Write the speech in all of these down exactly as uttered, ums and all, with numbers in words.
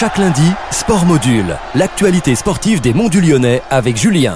Chaque lundi, Sport Module, l'actualité sportive des Monts du Lyonnais avec Julien.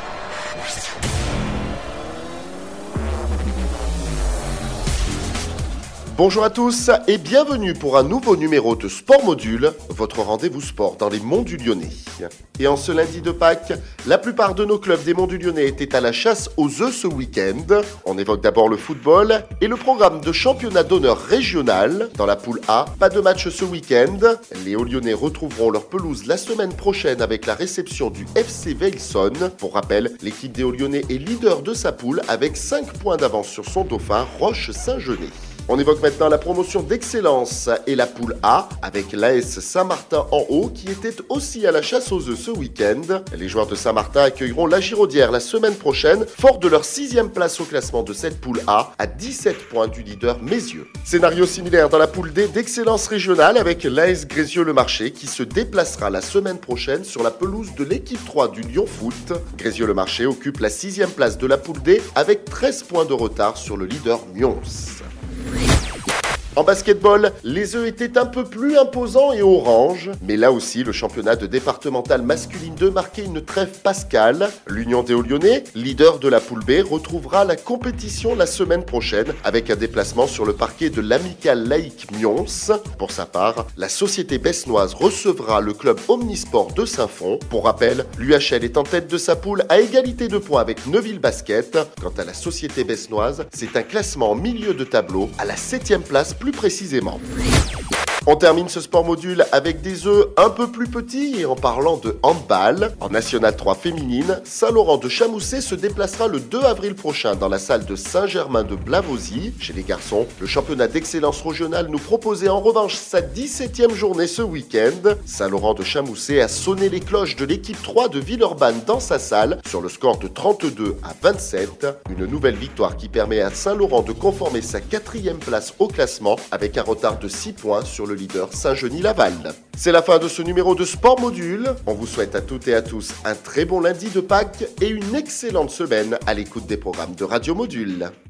Bonjour à tous et bienvenue pour un nouveau numéro de Sport Module, votre rendez-vous sport dans les Monts du Lyonnais. Et en ce lundi de Pâques, la plupart de nos clubs des Monts du Lyonnais étaient à la chasse aux œufs ce week-end. On évoque d'abord le football et le programme de championnat d'honneur régional. Dans la poule A, pas de match ce week-end. Les Hauts-Lyonnais retrouveront leur pelouse la semaine prochaine avec la réception du F C Velson. Pour rappel, l'équipe des Hauts-Lyonnais est leader de sa poule avec cinq points d'avance sur son dauphin Roche-Saint-Genès. On évoque maintenant la promotion d'excellence et la poule A avec l'A S Saint-Martin en haut qui était aussi à la chasse aux œufs ce week-end. Les joueurs de Saint-Martin accueilleront la Giraudière la semaine prochaine, fort de leur sixième place au classement de cette poule A à dix-sept points du leader Mézieux. Scénario similaire dans la poule D d'excellence régionale avec l'A S Grézieux-le-Marché qui se déplacera la semaine prochaine sur la pelouse de l'équipe trois du Lyon Foot. Grézieux-le-Marché occupe la sixième place de la poule D avec treize points de retard sur le leader Nyons. En basketball, les œufs étaient un peu plus imposants et orange, mais là aussi, le championnat de départemental masculine deux marquait une trêve pascale. L'Union des Hauts-Lyonnais, leader de la poule B, retrouvera la compétition la semaine prochaine avec un déplacement sur le parquet de l'Amicale Laïque Nyons. Pour sa part, la société besnoise recevra le club Omnisport de Saint-Fond. Pour rappel, l'U H L est en tête de sa poule à égalité de points avec Neuville Basket. Quant à la société besnoise, c'est un classement en milieu de tableau à la septième place plus précisément. On termine ce sport module avec des œufs un peu plus petits et en parlant de handball. En National trois féminine, Saint-Laurent de Chamousset se déplacera le deux avril prochain dans la salle de Saint-Germain de Blavozy. Chez les garçons, le championnat d'excellence régionale nous proposait en revanche sa dix-septième journée ce week-end. Saint-Laurent de Chamousset a sonné les cloches de l'équipe trois de Villeurbanne dans sa salle sur le score de trente-deux à vingt-sept. Une nouvelle victoire qui permet à Saint-Laurent de conformer sa quatrième place au classement avec un retard de six points sur le leader Saint-Genis-Laval. C'est la fin de ce numéro de Sport Module. On vous souhaite à toutes et à tous un très bon lundi de Pâques et une excellente semaine à l'écoute des programmes de Radio Module.